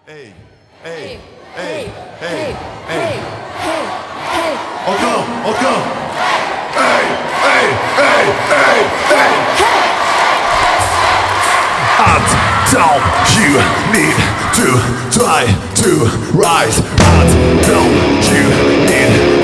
Hey, Hey, hey, hey, hey, hey, hey, hey. Encore, encore. Hey, hey, hey, hey, hey. And down you need to try to rise. And down you need